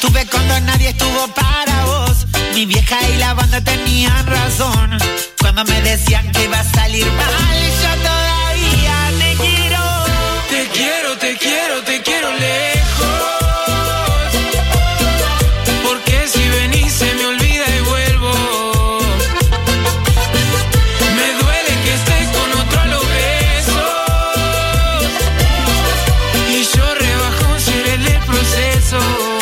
Estuve cuando nadie estuvo para vos. Mi vieja y la banda tenían razón cuando me decían que iba a salir mal. Yo todavía te quiero. Te quiero, te quiero, te quiero lejos. Porque si venís se me olvida y vuelvo. Me duele que estés con otro a los besos. Y yo rebajo ser el del proceso.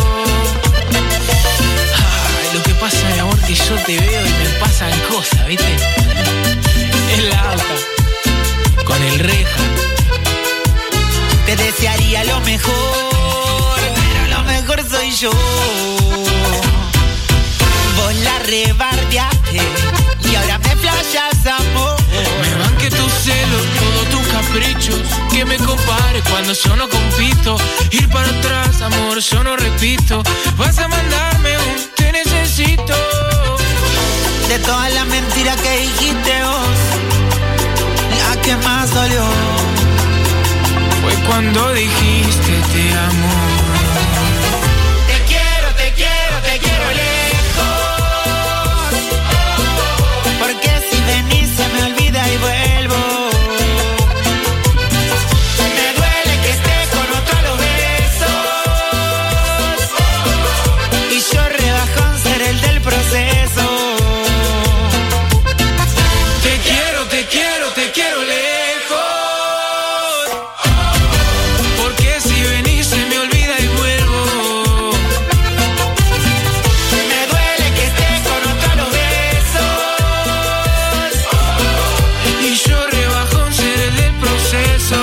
Lo que pasa, mi amor, que yo te veo y me pasan cosas, ¿viste? Es la alta, con el reja. Te desearía lo mejor, pero lo mejor soy yo. Vos la rebardeaste y ahora me flashas, amor. Me van que tus celos, todos tus caprichos, que me compares cuando yo no compito. Ir para atrás, amor, yo no repito. Vas a mandarme un te necesito. De todas las mentiras que dijiste vos, la que más dolió fue cuando dijiste te amo. Te quiero, te quiero, te quiero lejos. Porque si venís se me olvida y vuelvo. Me duele que estés con otro a los besos. Y yo rebajo en ser el del proceso. Te quiero, te quiero, te quiero lejos. Porque si venís se me olvida y vuelvo. Me duele que estés con otro a los besos. Y yo rebajo en ser el del proceso.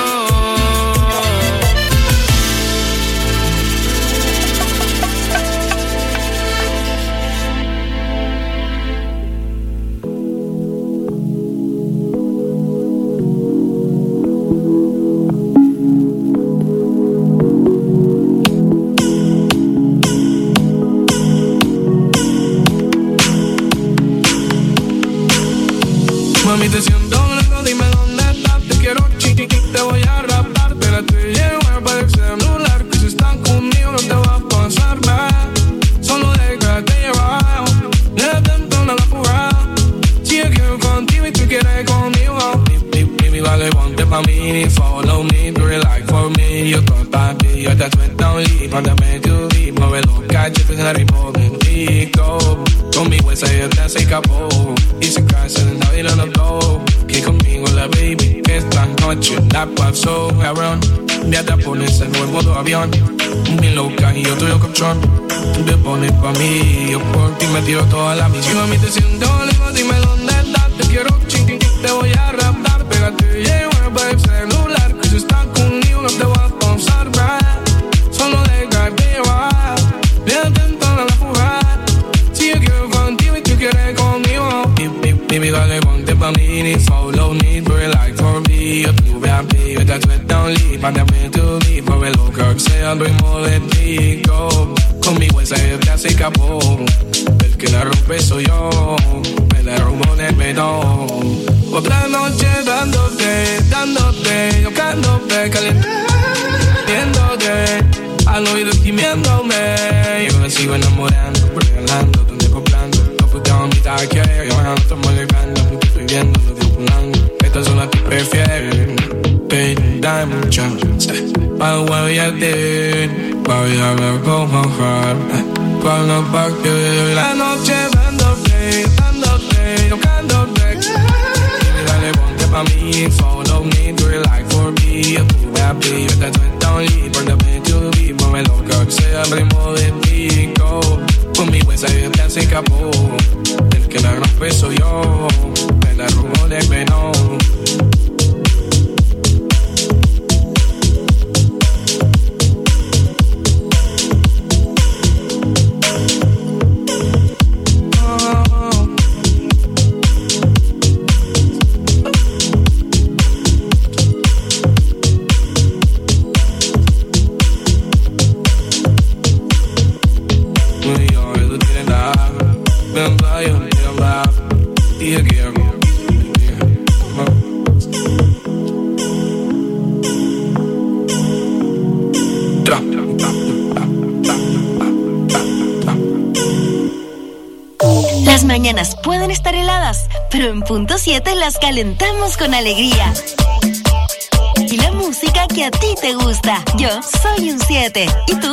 Mami, te siento loco, dime dónde estás. Te quiero chiqui, te voy a raptar. Pero te llevo para el celular, que si estás conmigo no te va a pasar nada. Solo déjate llevar, detente una locura. Si yo quiero contigo y tú quieres conmigo, baby, dale, ponte pa' mí. Follow me, do it like for me. Yo todo para ti, yo te suelto un lead. Mándame tu beat, mueve los cachetes en el ritmo bendito. Conmigo esa ya te hace capó. Y se casa en el baile no blow. Que conmigo la baby, que esta noche la paso cabrón. Ya te pones en nuevo modo avión. Mi loca y yo tuyo colchón. Tú te pones pa' mí, yo por ti me tiro toda la misión. Mami, te siento lejos, dime dónde estás. Te quiero chiqui, te voy a raptar. Pégate, llevo para el celular. Que si estás conmigo no te va a pasar nada. Solo déjate llevar, detente a la fuga. Si yo quiero contigo y tú quieres conmigo, baby, dale, ponte pa' mí. Follow me, do it like for me. Yo tuve a ti, yo te suelto un lead. Mándame tu beat, mueve lo que sea el ritmo de tico. Conmigo esa ya te hace capó. El que la rompe soy yo. Me la rompo del menor. Otra noche dándote, tocándote, caliente, viéndote, al oído gimiéndome. Yo me sigo enamorando, regalando, donde comprando. No put down mi taque, yo no estamos llegando. Lo que estoy viendo, lo digo pulando. Estas son las que prefieren. Baby, dame un chance. Para what you did, voy a ver cómo jugar. Cuando parque la noche dándote, tocándote. Dale, ponte pa' mí, follow me, do it like for me. Yo tuve a ti, yo te suelto un lead. Póndame tu beat, mueve lo que sea el ritmo de tico. Conmigo esa ya te hace capó. El que la rompe soy yo. Me la robo de menor. Las mañanas pueden estar heladas, pero en punto 7 las calentamos con alegría. Y la música que a ti te gusta. Yo soy un 7. ¿Y tú?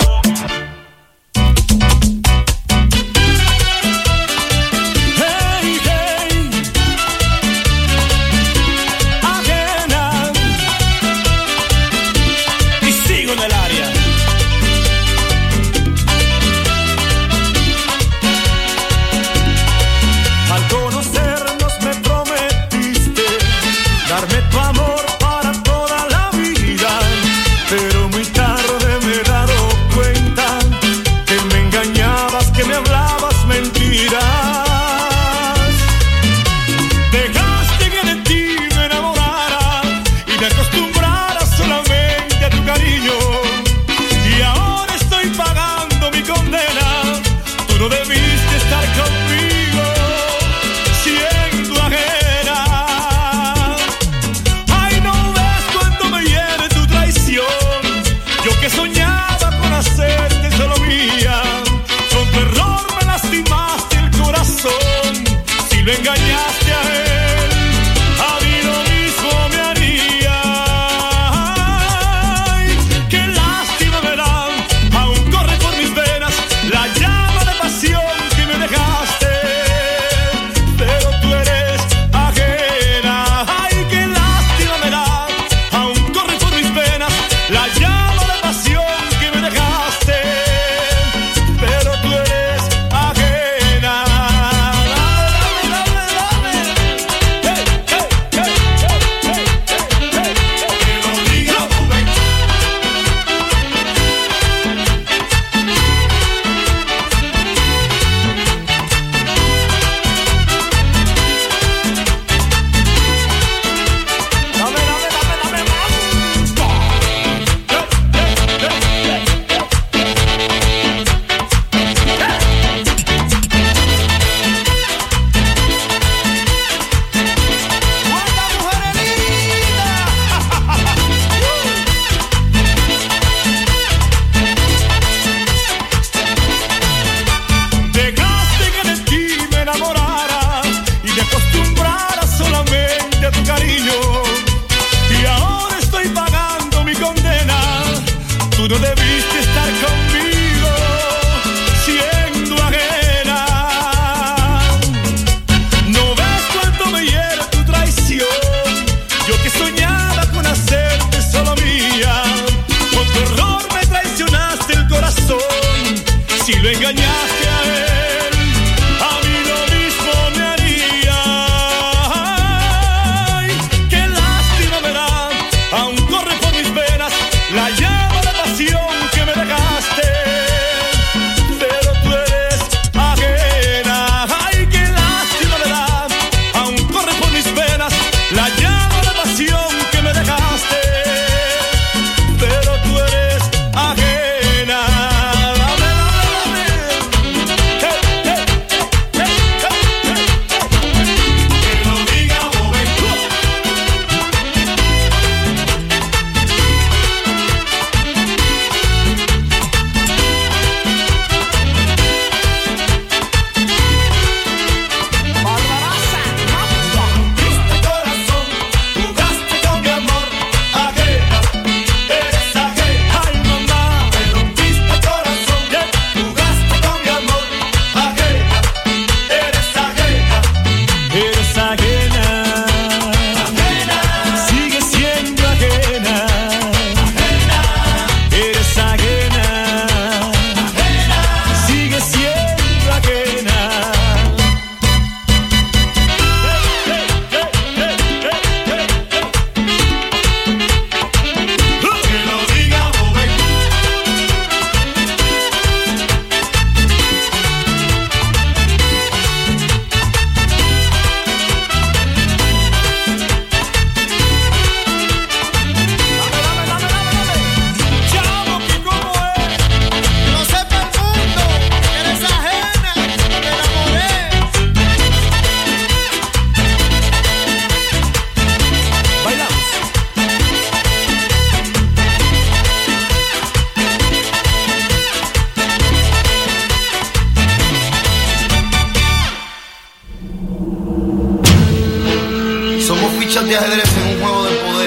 fichas de ajedrez en un juego de poder.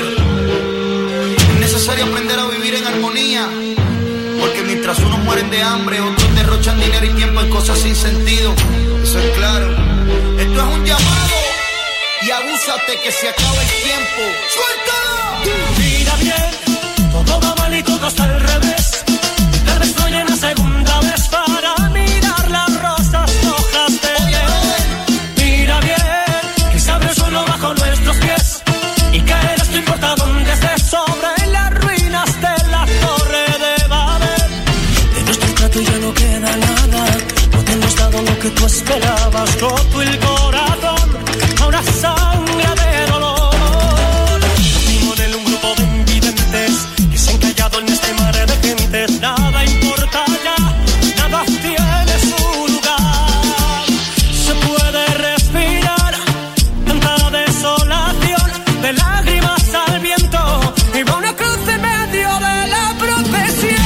Es necesario aprender a vivir en armonía, porque mientras unos mueren de hambre, otros derrochan dinero y tiempo en cosas sin sentido. Eso es claro. Esto es un llamado y abúsate que se acaba el tiempo. ¡Suéltalo! Mira bien, todo va mal y todo está al revés. Tal vez estoy en la segunda vez para mirar las rosas rojas de él. Mira bien, que se abre el suelo bajo nuestros pies y caerás, no importa dónde estés, sobre las ruinas de la torre de Babel. De nuestro trato ya no queda nada, no te hemos dado lo que tú esperabas, roto el corazón a una sangre de dolor. Vivimos en un grupo de invidentes que se han callado en este mar de gentes. Nada importa ya, nada tiene su lugar. Se puede respirar tanta desolación, de lágrimas al viento y va una cruz en medio de la profesión.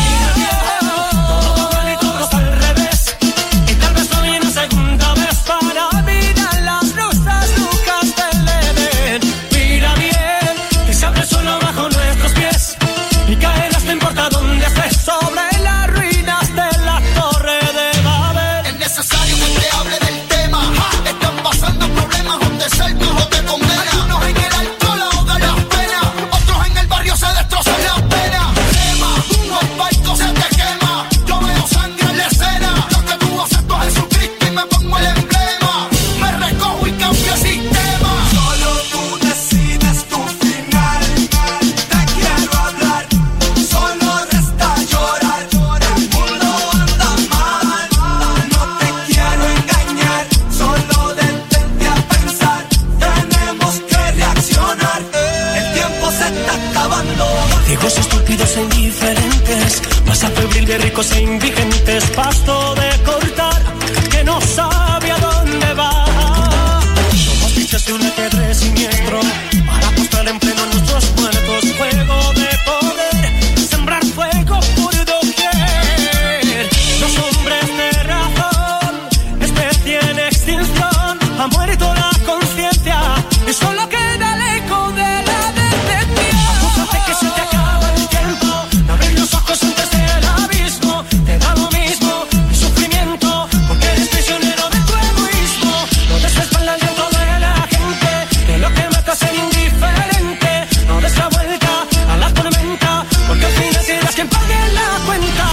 Todo mal y todo está al revés, y tal vez hoy en la segunda vez para mirar las rosas rojas del Edén. Mira bien, que se abre el suelo bajo nuestros pies y caerás, no importa dónde estés, sobre las ruinas de la torre de Babel. Es necesario que te hable del tema. Están pasando problemas donde saltos o te condenan. Algunos en el alcohol ahogan las penas, otros en el barrio se destrozan las penas. Quema, los barcos se te quema. Yo veo sangre en la escena. Lo que tú acepto a Jesucristo y me pongo el emblema. Me recojo y cambio el sistema. Solo tú decides tu final. Te quiero hablar, solo resta llorar. El mundo anda mal, no te quiero engañar. Solo detente a pensar, tenemos que reaccionar. El tiempo se está acabando. Ciegos, estúpidos e indiferentes, masa febril de ricos e indigentes, pasto de cortar que no sabe a dónde va. Somos bichos de un ajedrez siniestro para apostar en pleno a nuestros muertos. Juego de poder, sembrar fuego por doquier. Los hombres de razón, especie en extinción, ha muerto la conciencia y solo queda el eco de la detención. Acúsate que se te acaba el tiempo, no abrir los ojos antes del abismo. Te da lo mismo el sufrimiento, porque eres prisionero de tu egoísmo. No des la espalda al llanto de la gente, que lo que mata es ser indiferente. No des la vuelta a la tormenta, porque al final serás quien pague la cuenta.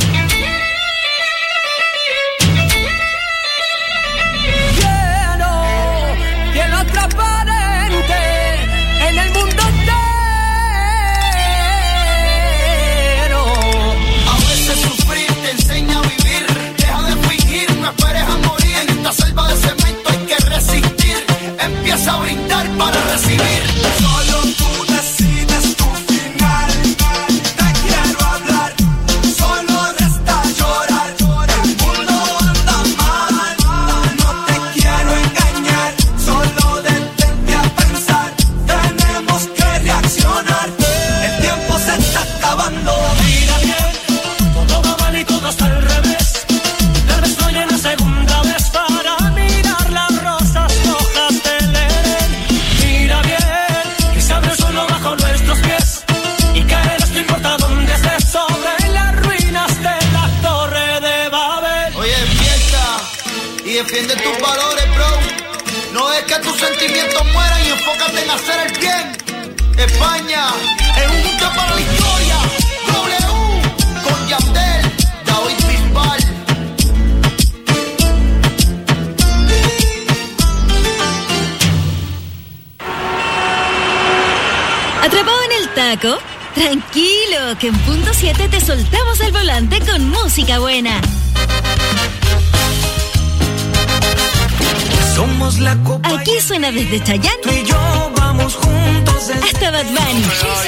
Cielo transparente en el mundo entero. A veces sufrir te enseña a vivir. Deja de fingir, no esperes a morir. En esta selva de cemento hay que resistir. Empieza a brindar para recibir. Solo tú decides tu final. Te quiero hablar, solo resta llorar. El mundo anda mal, no te quiero engañar. Solo detente a pensar, tenemos que reaccionar. El tiempo se está acabando. Mira bien, todo va mal y todo está al revés. Tal vez estoy en la segunda vez para mirar las rosas rojas del Edén. Mira bien, que se abre el suelo bajo nuestros pies y caerás, no importa dónde estés, sobre las ruinas de la torre de Babel. Oye, despierta y defiende tus valores, bro. No es que tus sentimientos mueran y enfócate en hacer el bien. España es un punto para la historia. W con Yandel, David Bisbal. ¿Atrapado en el taco? Tranquilo, que en punto 7 te soltamos el volante con música buena. Somos la copa. Aquí suena desde Tú Chayanne y yo vamos juntos hasta Bad Bunny,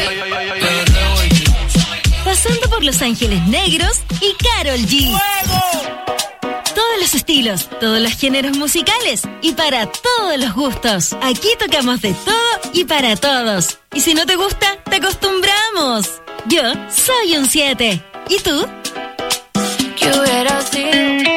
pasando por Los Ángeles Negros y Karol G. Todos los estilos, todos los géneros musicales y para todos los gustos. Aquí tocamos de todo y para todos. Y si no te gusta, te acostumbramos. Yo soy un 7. ¿Y tú? ¿Qué hubiera sido?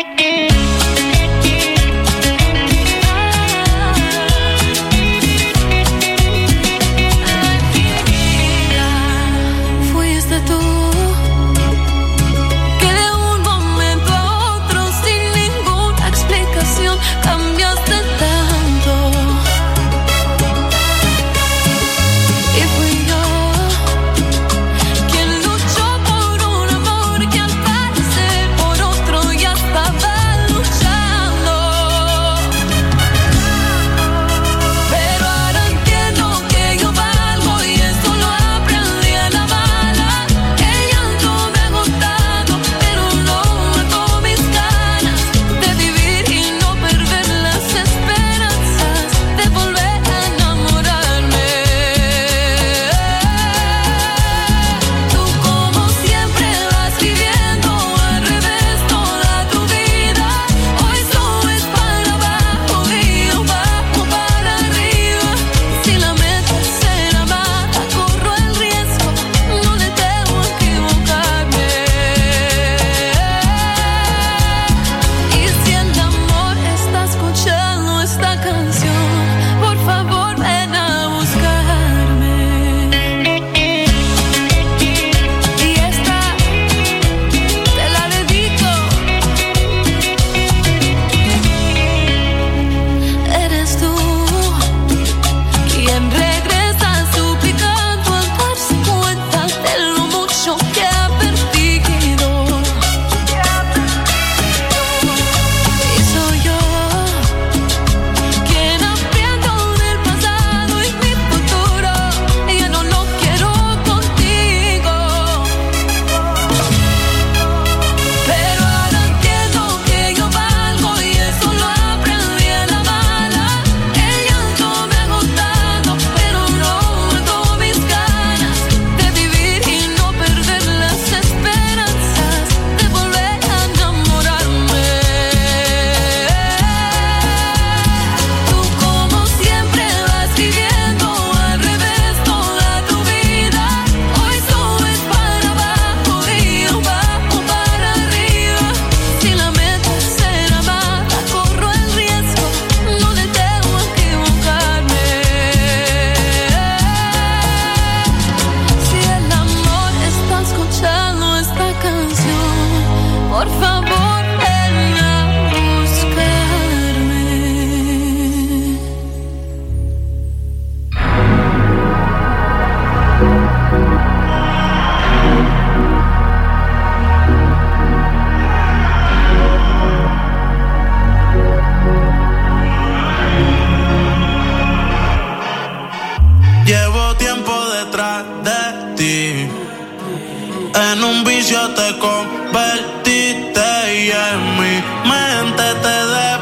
vicio te convertiste y en mi mente te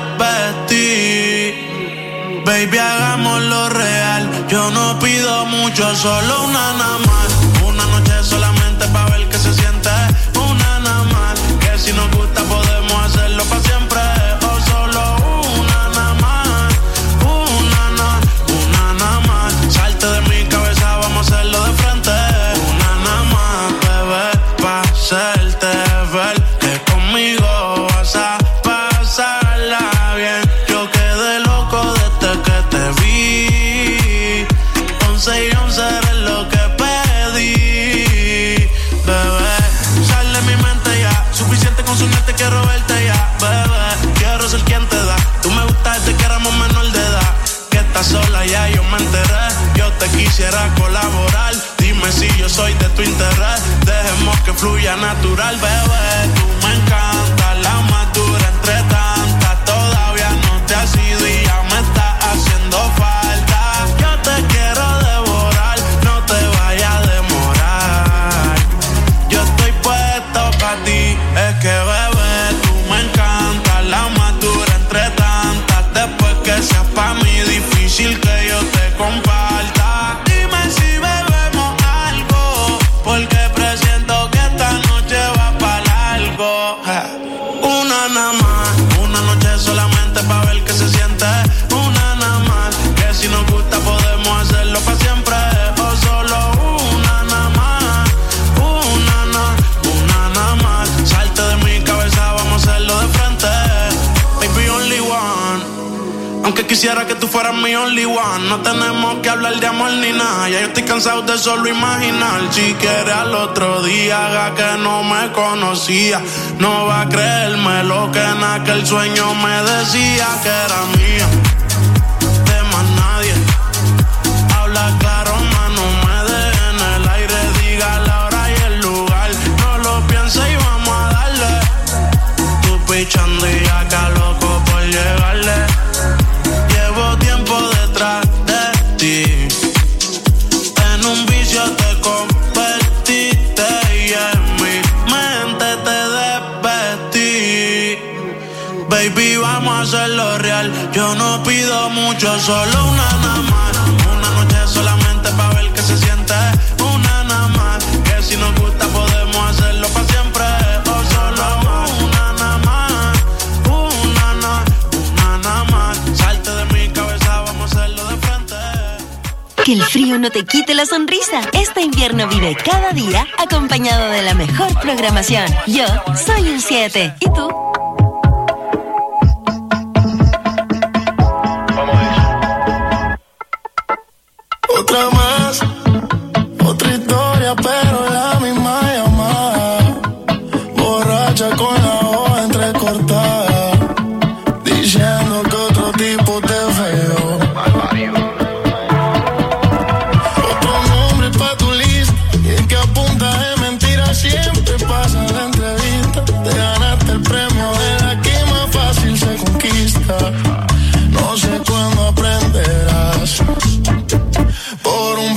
desvestí. Baby, hagámoslo real. Yo no pido mucho, solo una nada más. Una noche solamente pa' ver qué se siente. Una nada más. Que si nos gusta podemos hacerlo pa' siempre. O solo una nada más. Una nada más. Salte de mi cabeza, vamos a hacerlo de frente. Una nada más, bebé, pa' hacerte ver que conmigo vas a pasarla bien. Yo quedé loco desde que te vi. 11 y 11 eres lo que pedí, bebé. Sale de mi mente ya, suficiente con soñarte, quiero verte ya, bebé. Quiero ser quien te da, tú me gusta desde que éramos menor de edad. Que estás sola ya yo me enteré, yo te quisiera colaborar. Dime si yo soy de tu interés, dejemos que fluya natural, bebé. Tú me encantas, la más dura entre tantas. Todavía no te has ido y ya me está haciendo falta. Yo te quiero devorar, no te vayas a demorar. Yo estoy puesto pa' ti, es que bebé, tú me encantas, la más dura entre tantas. Después que seas pa' mí difícil que yo te comparta. Dime si bebemos algo, porque presiento que esta noche va pa' largo. Una nada más, una noche solamente pa' ver qué se siente. Una nada más, que si nos gusta podemos hacerlo pa' siempre. O solo una nada más, una nada más. Salte de mi cabeza, vamos a hacerlo de frente. Baby, only one. Aunque quisiera que tú fueras mi only one. No tenemos que hablar de amor ni nada. Ya yo estoy cansado de solo imaginar. Si quieres al otro día haga que no me conocía. No va a creerme lo que en aquel sueño me decía que era mía. De más nadie. Habla claro, mano, me deje en el aire. Diga la hora y el lugar. No lo pienses y vamos a darle. Tú pichando y acá loco por llegarle. Llevo tiempo detrás de ti. En un vicio te convertiste y en mi mente te desvestí. Baby, vamos a hacerlo real. Yo no pido mucho, solo una nada más. Una noche solamente pa' ver qué se siente. Una nada más. Que si nos gusta podemos hacerlo pa' siempre. O solo una nada más. Una nada más. Salte de mi cabeza, vamos a hacerlo de frente. Que el frío no te quite la sonrisa. Este invierno vive cada día acompañado de la mejor programación. Yo soy un 7. ¿Y tú? Otra más, otra historia, pero la misma llamada. Borracha con la hoja entrecortada, diciendo que otro tipo te feo. Otro nombre pa' tu lista, y es que a punta de mentiras siempre pasa la entrevista. Te ganaste el premio de la que más fácil se conquista. No sé cuándo aprenderás. Por un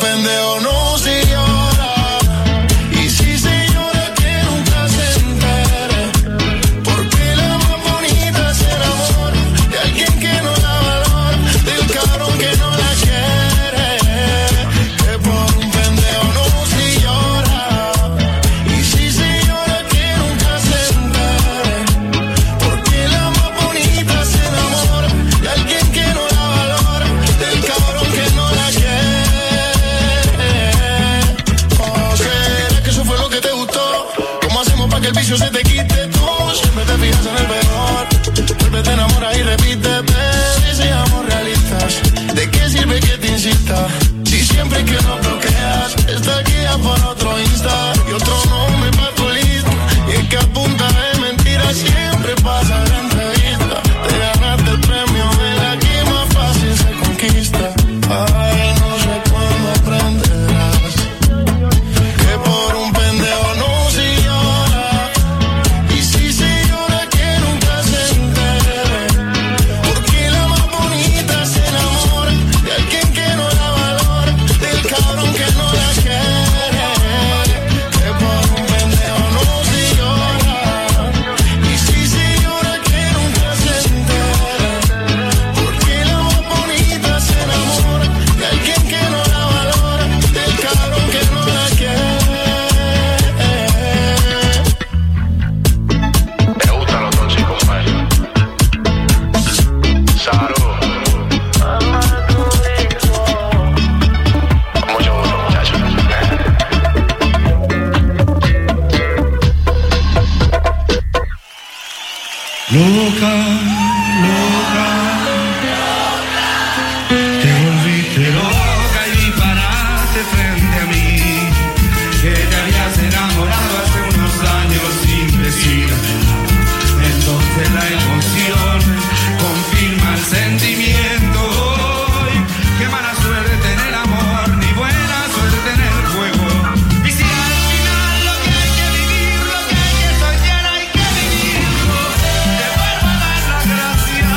Loca, loca, te volviste loca y disparaste frente a mí, que te habías enamorado hace unos años sin decir. Entonces la emoción confirma el sentimiento. Hoy, qué mala suerte en el amor, ni buena suerte en el juego. Y si al final lo que hay que vivir, lo que hay que soñar, hay que vivirlo. Te vuelvo a dar las gracias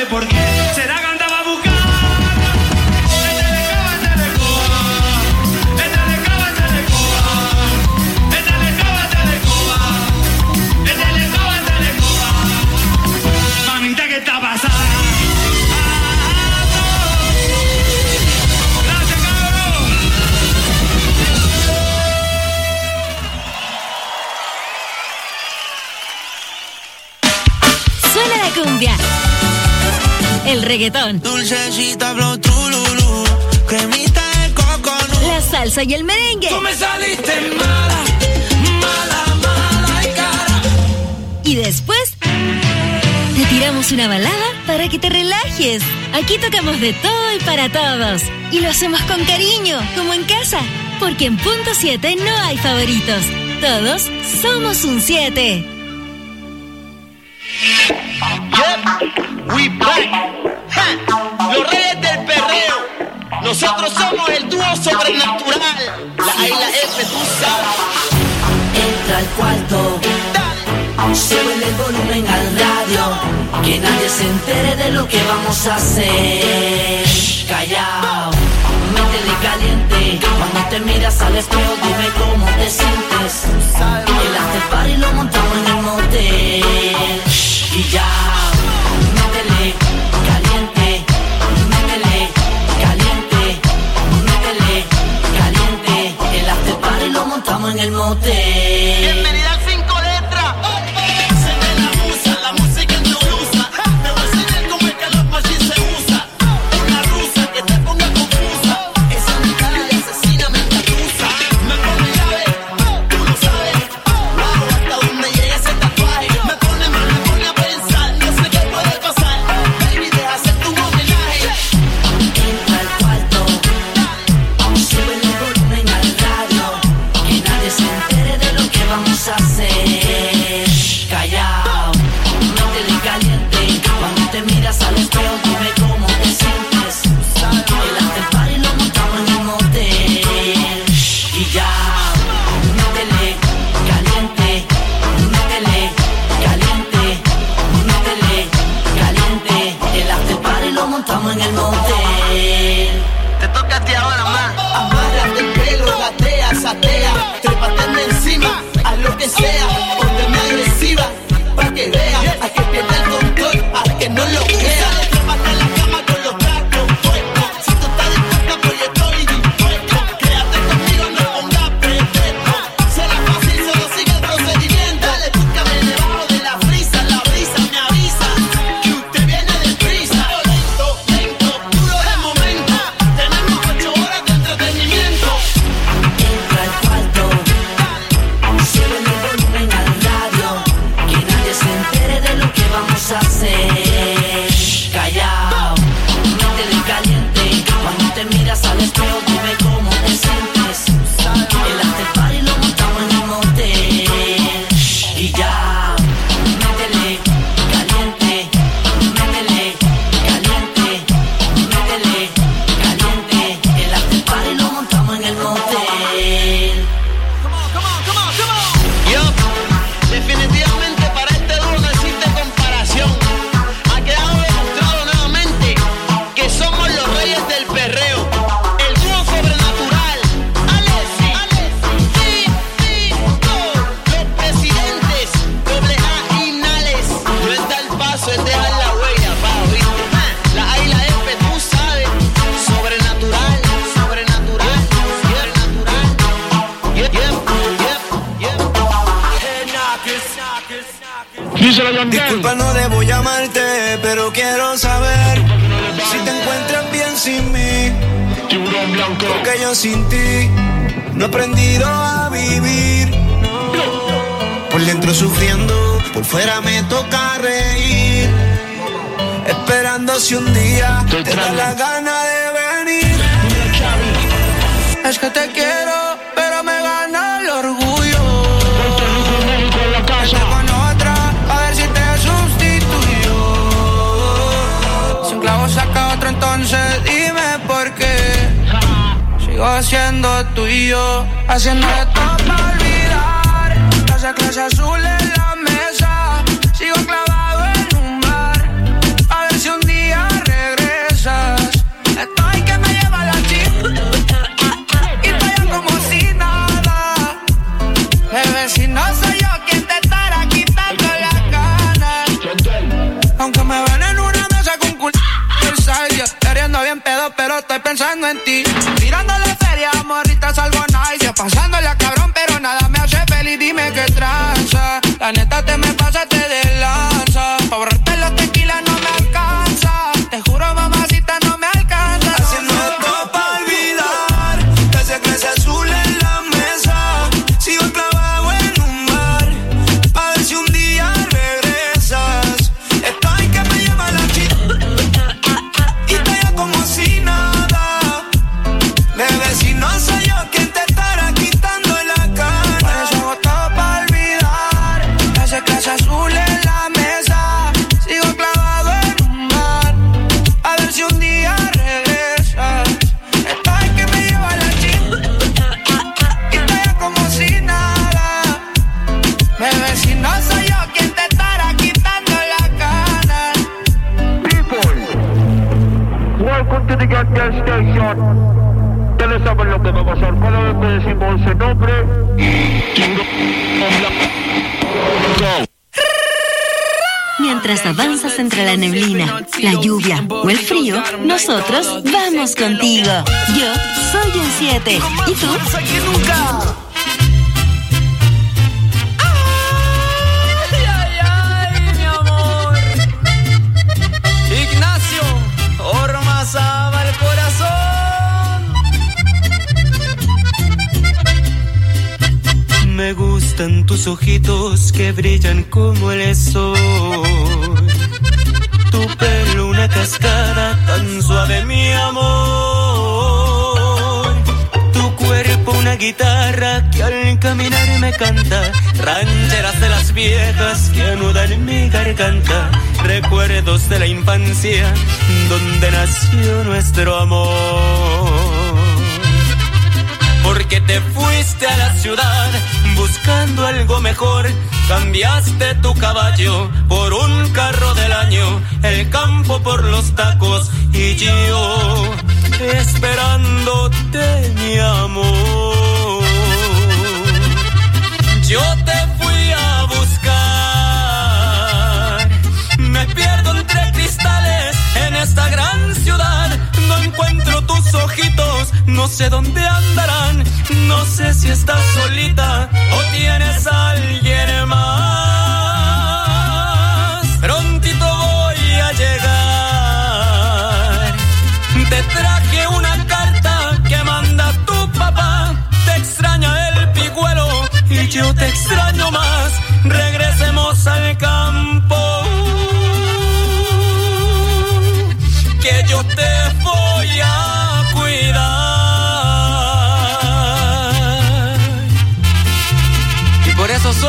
sabe por qué. Será que andaba a buscar. Mamita, ¿qué está pasando? Gracias, cabrón. Suena la cumbia, el reggaetón, Dulcecita, flow, trululú, cremita de coconut, la salsa y el merengue. Tú me saliste mala, mala, mala y cara. Y después te tiramos una balada para que te relajes. Aquí tocamos de todo y para todos. Y lo hacemos con cariño, como en casa. Porque en Punto 7 no hay favoritos. Todos somos un 7. We back. Ja. Los reyes del perreo. Nosotros somos el dúo sobrenatural. La A y la F, tú sabes. Entra al cuarto, sube el volumen al radio, que nadie se entere de lo que vamos a hacer. Callao, métele caliente, cuando te miras al espejo dime cómo te sientes. El after party lo montamos en el motel. Y ya, métele caliente, métele caliente, métele caliente. El after party lo montamos en el motel. Bienvenida al 5 letras. Se me la musa, la música en tu blusa. Te voy a enseñar cómo es que los machis se usa. Una rusa que te ponga confusa. Esa mirada de asesina me encatusa. Me pone llave, tú lo sabes. Wow, hasta donde llega ese tatuaje. Me pone mal, me pone a pensar. No sé qué puede pasar. Baby, deja hacer tu homenaje. Entra al cuarto, sube el volumen al radio, que nadie se entere de lo que vamos a hacer. Callao, métele caliente, cuando te miras al espejo dime cómo te sientes. El after party lo montamos en el motel. Y ya, métele caliente, métele caliente, métele caliente. El after party lo montamos en el motel. Te toca a ti ahora, man. Amárrate el pelo, gatea, satea. Trépate encima, haz lo que sea. Pónteme agresiva, pa' que vea. Hay que pierda el control, haz que no lo crea. Trépate en la cama con los trapos puestos. Si tú estás dispuesta, pues yo estoy dispuesto. Quédate conmigo, no pongas pretexto. Será fácil, solo sigue el procedimiento. Dale, búscame debajo de la brisa me avisa que usted viene deprisa. Lento, lento, duro de momento. Tenemos 8 horas de entretenimiento. Entra al cuarto, sube el volumen al radio, que nadie se entere de lo que vamos a hacer. Callao, métele caliente, cuando te miras al espejo dime cómo te sientes. El after party lo montamos en el motel. Y ya, métele caliente, métele caliente, métele caliente. El after party lo montamos en el motel. Yo, definitivamente para este dúo no existe comparación. Ha quedado demostrado nuevamente que somos los reyes del perreo. El dúo sobrenatural. Alexis, los presidentes, doble A y Nales. No es dar paso, es dejar la huella, pa, ¿viste? La A y la F, tú sabes. Sobrenatural, sobrenatural, sobrenatural. Disculpa, no debo llamarte, pero quiero saber si te encuentras bien sin mí. Tiburón blanco. Porque yo sin ti no he aprendido a vivir. Por dentro sufriendo, por fuera me toca reír. Esperando si un día te da la gana de venir. Es que te quiero, pero me gana el orgullo. Vete con otra, a ver si te sustituyo. Si un clavo saca otro, entonces dime por qué. Sigo siendo tuyo, haciendo de todo para olvidar. Esa clase azul en la mesa, sigo clavado en un bar. A ver si un día en ti. Tirándole feria, morrita, salvo nice. Pasándole a cabrón, pero nada me hace feliz. Dime qué tranza. La neta te me pasaste de lanza. Pa' borrarte los tequilas no me alcanza. Te juro, mamacita, no me alcanza. Haciendo esto pa' olvidar. Casi clase azul en la mesa. Sigo clavado en un bar. Pa' ver si un día regresas. Estoy que me lleva la chica. Y estoy ya como si nada. Bebé, si no soy yo quien te estará quitando la cara. Por eso hago todo pa' olvidar. Hace clase azul en la mesa. Sigo clavado en un bar. A ver si un día regresas. Estoy que me lleva la chica. Y estoy ya como si nada. Bebé, si no soy yo quien te estará quitando la cara. Welcome to the gas station. Ustedes saben lo que va a pasar cada vez que decimos ese nombre. Mientras avanzas entre la neblina, la lluvia o el frío, nosotros vamos contigo. Yo soy un 7. ¿Y tú? Ay, mi amor. Ignacio, Ormazábal el corazón. Me gustan tus ojitos que brillan como el sol. Tu pelo una cascada tan suave, mi amor. Tu cuerpo una guitarra que al caminar me canta. Rancheras de las viejas que anudan mi garganta. Recuerdos de la infancia donde nació nuestro amor. Porque te fuiste a la ciudad buscando algo mejor. Cambiaste tu caballo por un carro del año, el campo por los tacos y yo esperándote, mi amor. Yo te fui a buscar, me pierdo entre cristales en esta gran ciudad. No encuentro tus ojitos, no sé dónde andarán. No sé si estás solita o tienes a alguien más. Prontito voy a llegar. Te traje una carta que manda tu papá. Te extraña el pigüelo y yo te extraño más. Regresemos al campo, que yo te voy a cuidar. Y por esos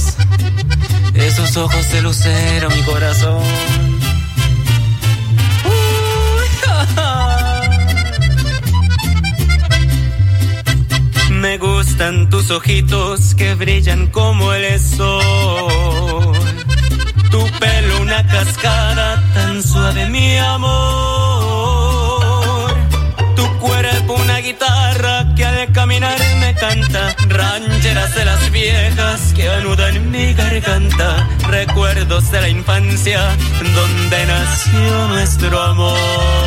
ojos de lucero, mi corazón. Me gustan tus ojitos que brillan como el sol. Tu pelo una cascada tan suave, mi amor. Tu cuerpo una guitarra que al caminar me canta. Rancheras de las viejas que anudan mi garganta. Recuerdos de la infancia donde nació nuestro amor.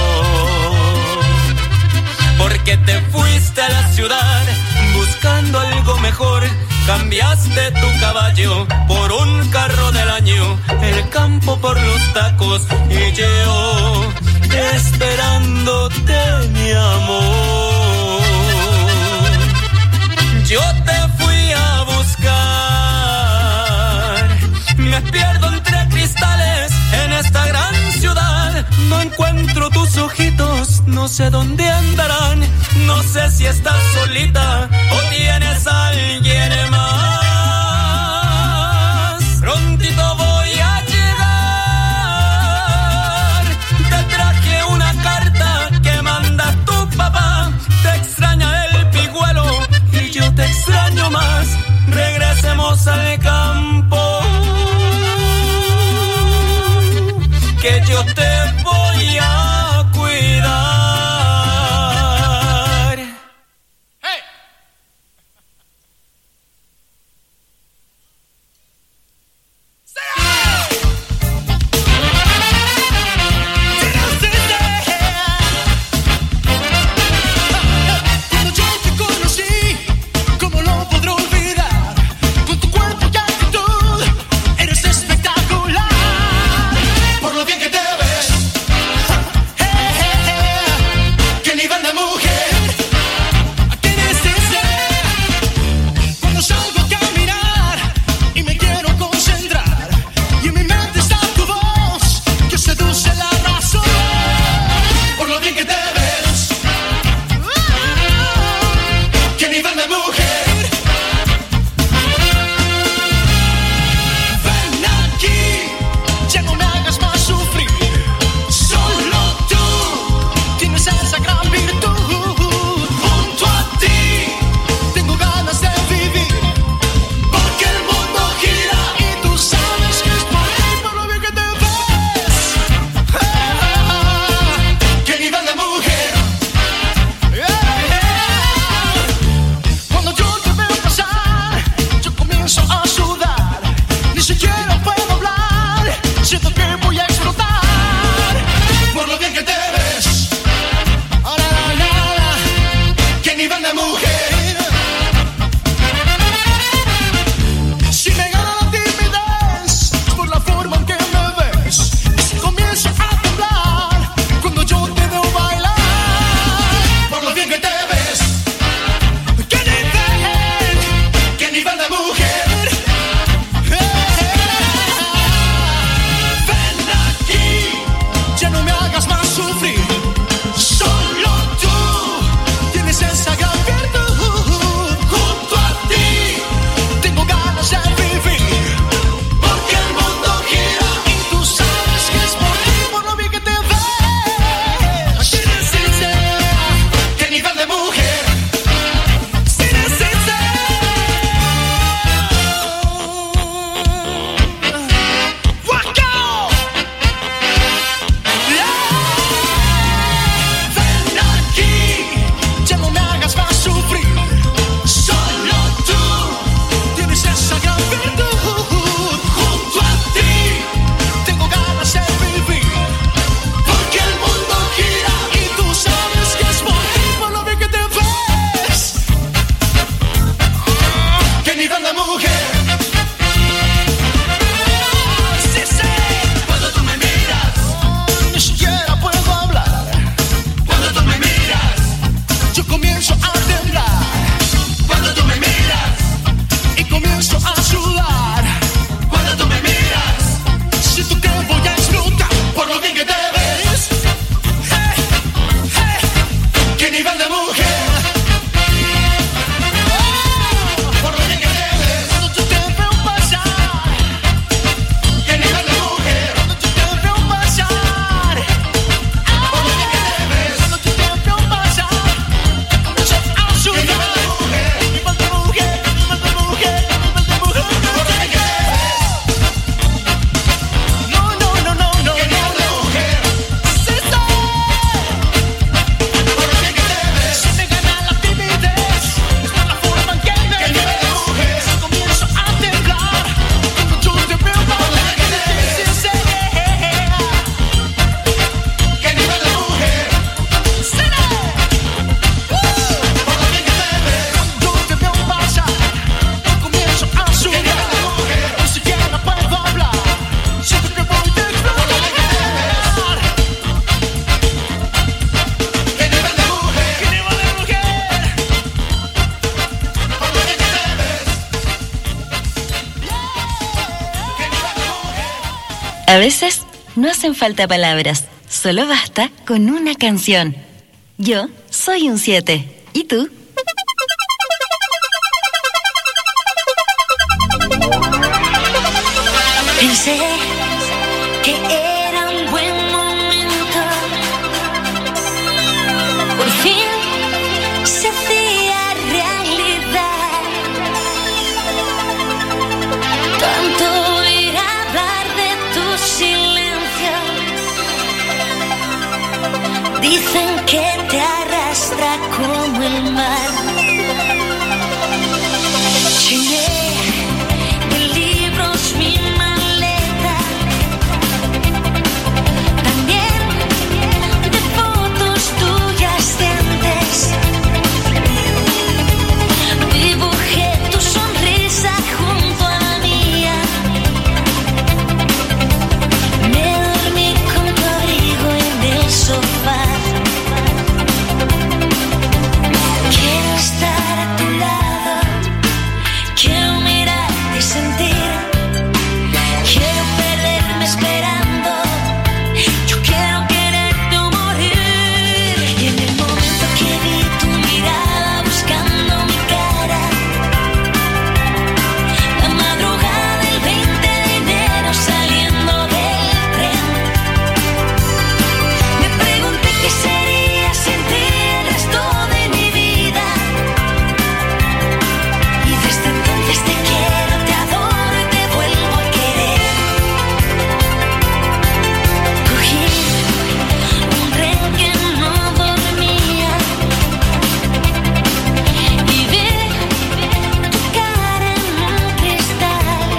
Porque te fuiste a la ciudad buscando algo mejor. Cambiaste tu caballo por un carro del año, el campo por los tacos y yo esperándote, mi amor. Yo te fui a buscar, me pierdo entre cristales en esta gran ciudad. No encuentro tus ojitos, no sé dónde andarán. No sé si estás solita o tienes a alguien más. Prontito voy a llegar. Te traje una carta que manda tu papá. Te extraña el pigüelo y yo te extraño más. Regresemos al campo, que yo te voy a cuidar. ¡Hey! ¡Será! A veces no hacen falta palabras, solo basta con una canción. Yo soy un 7. ¿Y tú? Pensé que era un buen momento. Por fin se hacía realidad. Tanto oír hablar de tu silencio. Dicen que te arrastra como el mar. Llené de libros mi maleta, también de fotos tuyas de antes. Dibujé tu sonrisa junto a la mía. Me dormí con tu abrigo en el sofá. Quiero estar a tu lado, quiero mirarte y sentir, quiero perderme esperando, yo quiero quererte o morir. Y en el momento que vi tu mirada buscando mi cara, la madrugada del 20 de enero saliendo del tren, me pregunté qué sería sin ti el resto de mi vida. Y desde entonces te quiero, te adoro y te vuelvo a querer. Cogí un tren que no dormía y vi tu cara en un cristal.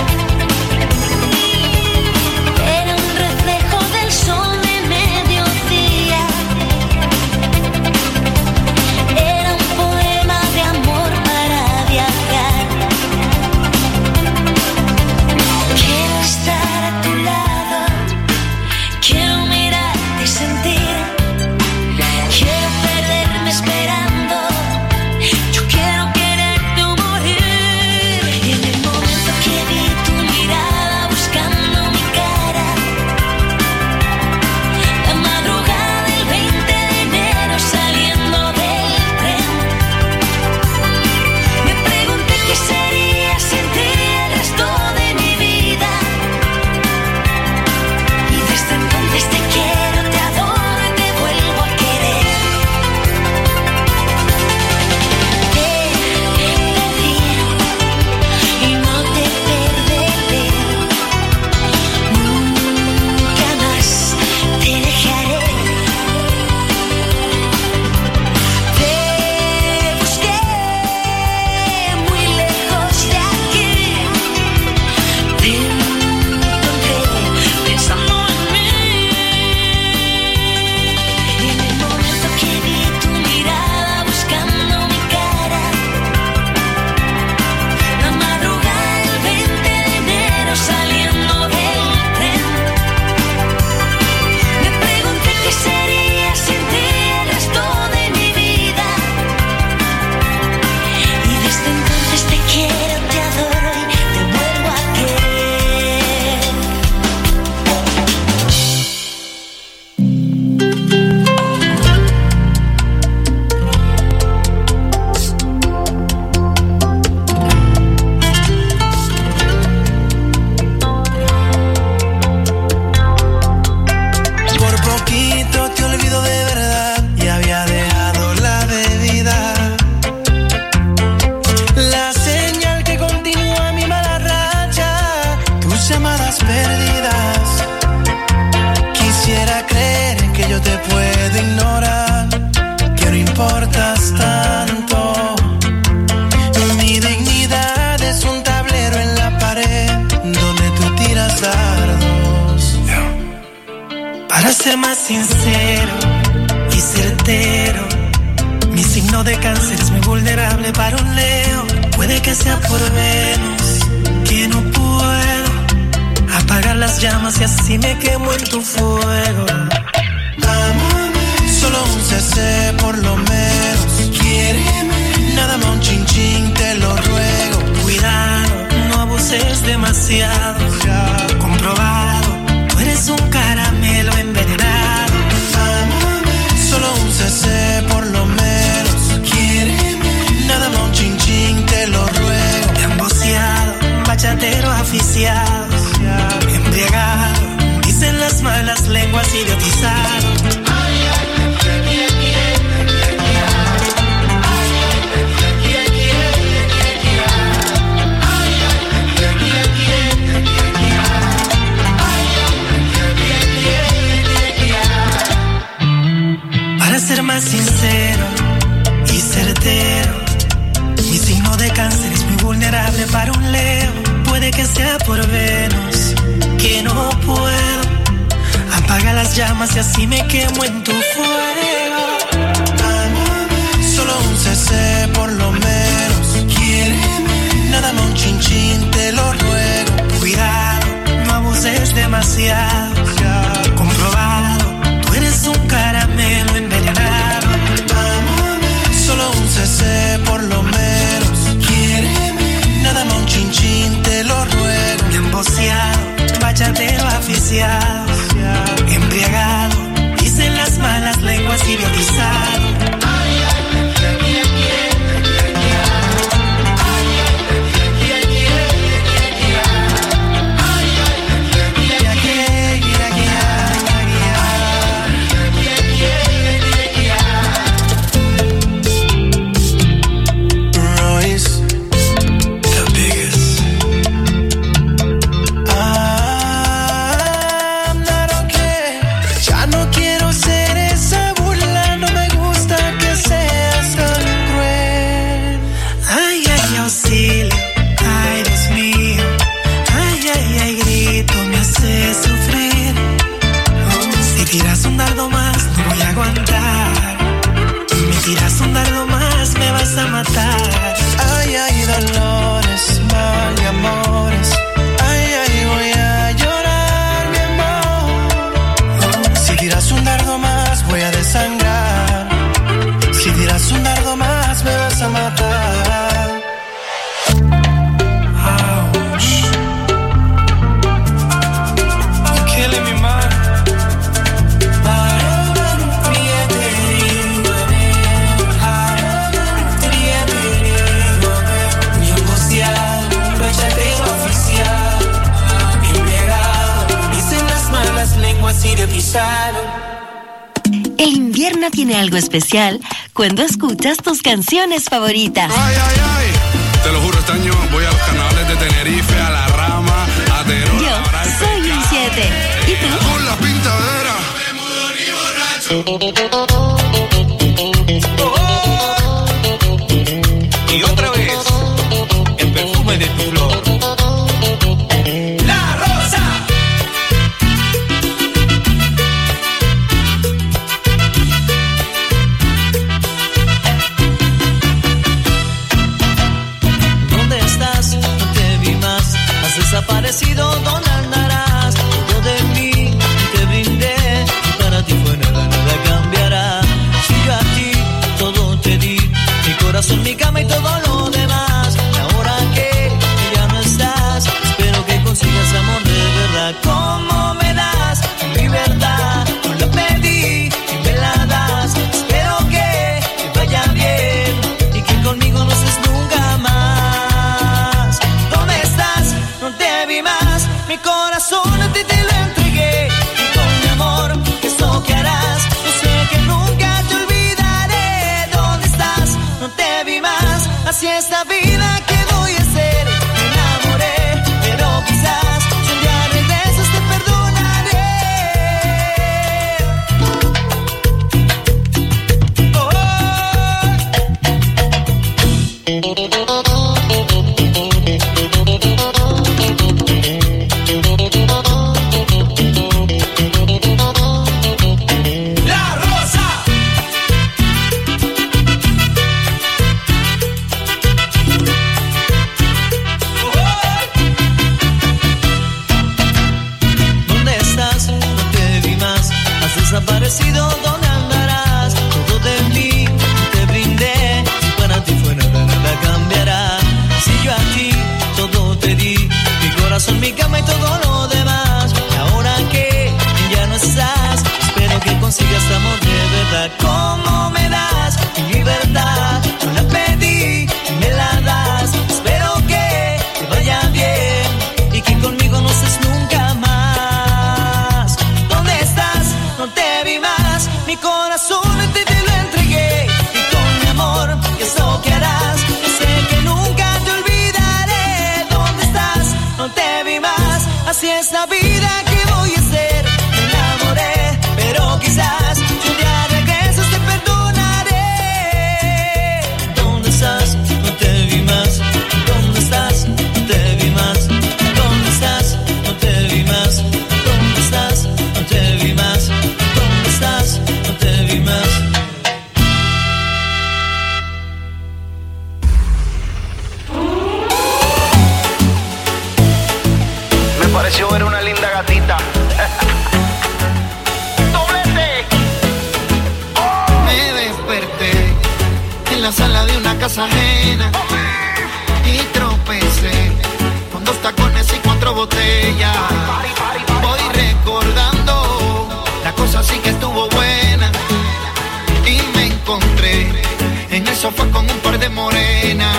Era un reflejo del sol de mediodía. Era un poema de amor para viajar. Quiero estar a tu lado, quiero mirarte y sentir, quiero perderme esperando, yo quiero quererte o morir. Y en el momento que vi tu mirada buscando mi cara, la madrugada del 20 de enero saliendo del tren, me pregunté qué sería sin ti el resto de mi vida. Y desde entonces te quiero, te adoro y te vuelvo a querer. Te perdí y no te perderé. Nunca más te dejaré. Te busqué muy lejos de aquí. Te encontré pensando en mí. Y en el momento que vi tu mirada buscando mi cara, la madrugada del 20 de enero saliendo del tren, me pregunté qué sería sin ti el resto de mi vida. Y desde entonces te quiero, te adoro y te vuelvo a querer. Por poquito te olvido de verdad y había dejado la bebida. La señal que continúa mi mala racha, tus llamadas perdidas. Quisiera creer que yo te puedo ignorar, que no importas tanto. Mi dignidad es un tablero en la pared donde tú tiras dardos. Para ser más sincero y certero, mi signo de cáncer es muy vulnerable para un Leo. Puede que sea por Venus, que no puedo apagar las llamas y así me quemo en tu fuego. Solo un CC por lo menos, quiéreme. Nada más un chin chin, te lo ruego. Cuidado, no abuses demasiado, comprobado. ser más sincero y certero, mi signo de cáncer es muy vulnerable para un Leo. Puede que sea por Venus, que no puedo. Apaga las llamas y así me quemo en tu fuego. Solo un CC por lo menos. Quiéreme, nada más un chin, te lo ruego. Cuidado, no abuses demasiado. Comprobado, tú eres un caramelo envenenado. Solo un CC por lo menos. Quiéreme, nada más un chin, te lo ruego. Bien boceado, bachatero aficiado, embriagado, dicen las malas lenguas, idiotizado. A matar. Ay, ay, dolores, mal y amores. Ay, ay, voy a llorar, mi amor. Si tiras un dardo más, voy a desangrar. Si tiras un dardo más, me vas a matar. Ouch. You're killing me, man. El invierno tiene algo especial cuando escuchas tus canciones favoritas. Ay, ay, ay. Te lo juro, este año voy a los carnavales de Tenerife, a La Rama, a Teruel. Yo soy un 7. ¿Y tú? Con la pintadera. Y otra vez, el perfume de tu flor. La Rosa. Desaparecido, ¿dónde andarás? Yo de mí te brindé y para ti fue nada, nada cambiará. Si yo a ti todo te di, mi corazón, mi cama y todo lo demás. Y ahora que ya no estás, espero que consigas amor de verdad. ¿Cómo me das libertad? No la pedí y me la das. Espero que te vaya bien y que conmigo no estés nunca más. ¿Dónde estás? No te vi más, mi corazón a ti te lo entregué. Y con mi amor, ¿qué es lo que harás? Yo sé que nunca te olvidaré. ¿Dónde estás? No te vi más, así es la vida, ¿qué voy a hacer? Me enamoré, pero quizás si un día regresas te perdonaré. La Rosa. ¿Dónde estás? No te vi más. Has desaparecido, ¿dónde andarás? Todo de mí te brindé. Para ti fue nada, nada cambiará. Si yo a ti todo te di, mi corazón, mi cama y todo lo demás. Y ahora que ya no estás, espero que consigas amor de verdad. ¿Cómo me das mi libertad? No la pedí y me la das. Espero que te vaya bien y que conmigo no estés nunca más. ¿Dónde estás? No te vi más, mi corazón a ti te lo entregué. Y con mi amor, ¿qué es lo que harás? Yo sé que nunca te olvidaré. ¿Dónde estás? No te vi más, así es la vida, ¿qué voy a hacer? Me enamoré, pero quizás si un día regresas te perdonaré. casa ajena y tropecé con 2 tacones y 4 botellas. Voy recordando, la cosa sí que estuvo buena y me encontré en el sofá con un par de morenas.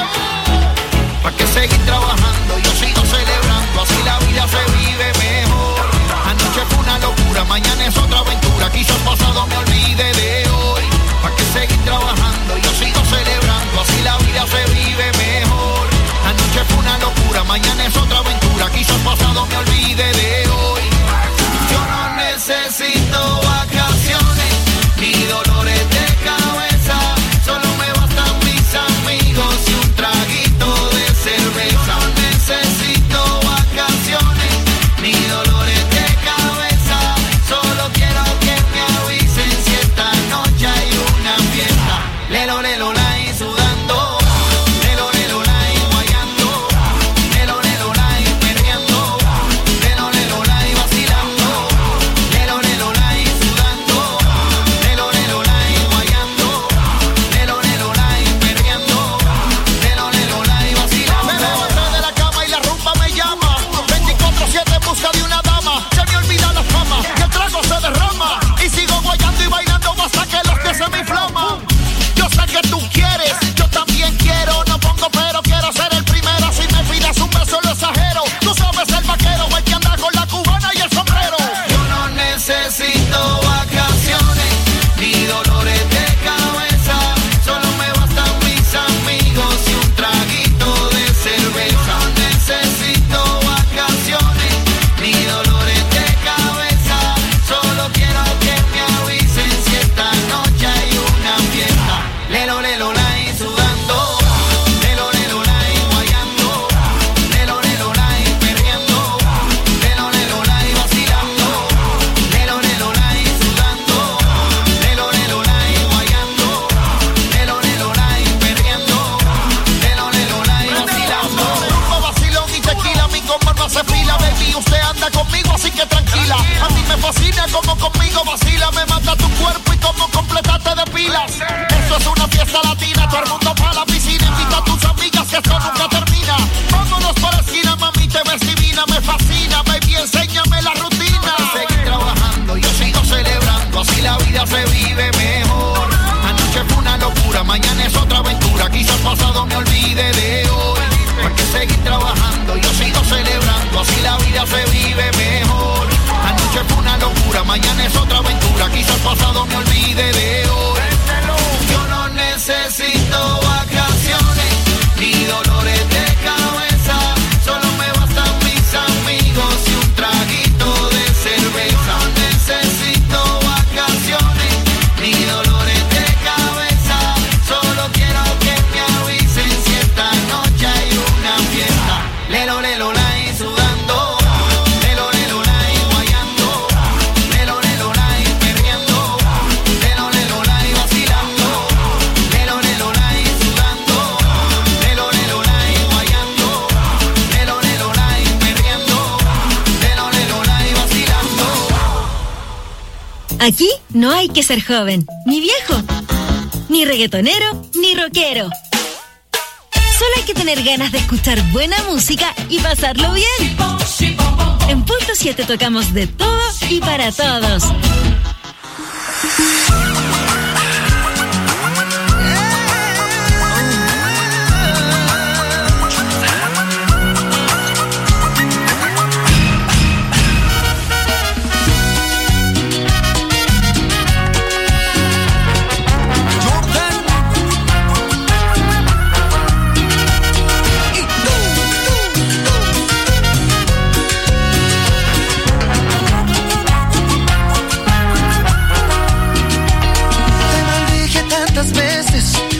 ¿Pa' qué seguir trabajando? Yo sigo celebrando, así la vida se vive mejor. Anoche fue una locura, mañana es otra aventura. Quizás pasado me olvide de hoy. ¿Pa' qué seguir trabajando? Yo sigo celebrando, así la vida se vive mejor. Anoche fue una locura, mañana es otra aventura. Quizás pasado me olvide de hoy. Yo no necesito vacaciones ni dolores de cabeza. Solo me bastan mis amigos y un traguito de cerveza. No necesito vacaciones ni dolores de cabeza. Solo quiero que me avisen si esta noche hay una fiesta. Lelo, lelo, la y sudando. Lelo, lelo, la y guayando. Lelo, lelo, la y perreando. Lelo, lelo, la y vacilando. Lelo, lelo, la y sudando. Lelo, lelo, la y guayando. Lelo, lelo, la y perreando. Lelo, lelo, la y vacilando. Me levanté de la cama y la rumba me llama. 24/7 en busca de una dama. Se me olvida la fama y el trago se derrama. Y sigo guayando y bailando hasta que los pies se me inflaman. Yo sé que tú quieres, yo también quiero. No pongo pero, quiero ser el primero. Si me pidas un beso lo exagero. Tú sabes el vaquero, el que anda con la cubana y el sombrero. Yo no necesito vacaciones ni dolores de cabeza. Solo me bastan mis amigos y un traguito de cerveza. No necesito vacaciones ni dolores de cabeza. Solo quiero que me avisen si esta noche hay una fiesta. Lelo, lelo, la y sudando. Lelo, lelo, la y guayando. Lelo, lelo, la y perreando. Lelo, lelo, la y vacilando. Lelo, lelo, la y sudando. Lelo, lelo, la y guayando. Lelo, lelo, la y perreando. Lelo, lelo, la y vacilando. Rumbo, vacilón y tequila, mi combo no hace fila. Baby, usted anda conmigo, así que tranquila. A mí me fascina como conmigo vacila. Me mata tu cuerpo y como completarte de pilas. Esto es una fiesta latina, todo el mundo para la piscina. Invita a tus amigas que esto nunca termina. Vámonos para la esquina, mami, te ves divina. Me fascina, baby, enséñame la rutina. Seguir trabajando, yo sigo celebrando. Así la vida se vive mejor. Anoche fue una locura, mañana es otra aventura. Quizás pasado me olvide de hoy. ¿Para qué seguir trabajando? Yo sigo celebrando. Así la vida se vive mejor. Anoche fue una locura, mañana es otra aventura. Quizás pasado me olvide de hoy. Yo no necesito vacaciones ni dolores de cabeza. Solo me bastan mis amigos y un traguito de cerveza. No necesito vacaciones ni dolores de cabeza. Solo quiero que me avisen si esta noche hay una fiesta. Lelo, lelo, la y sudando. Lelo, lelo, la y guayando. Lelo, lelo, la y perreando. Lelo, lelo, la y vacilando. Lelo, lelo, la y sudando. Lelo, lelo, la y guayando. Lelo, lelo, la y perreando. Lelo, lelo, la y vacilando. Aquí no hay que ser joven, ni viejo, ni reggaetonero, ni rockero. Solo hay que tener ganas de escuchar buena música y pasarlo bien. En Punto 7 tocamos de todo y para todos. Te maldije tantas veces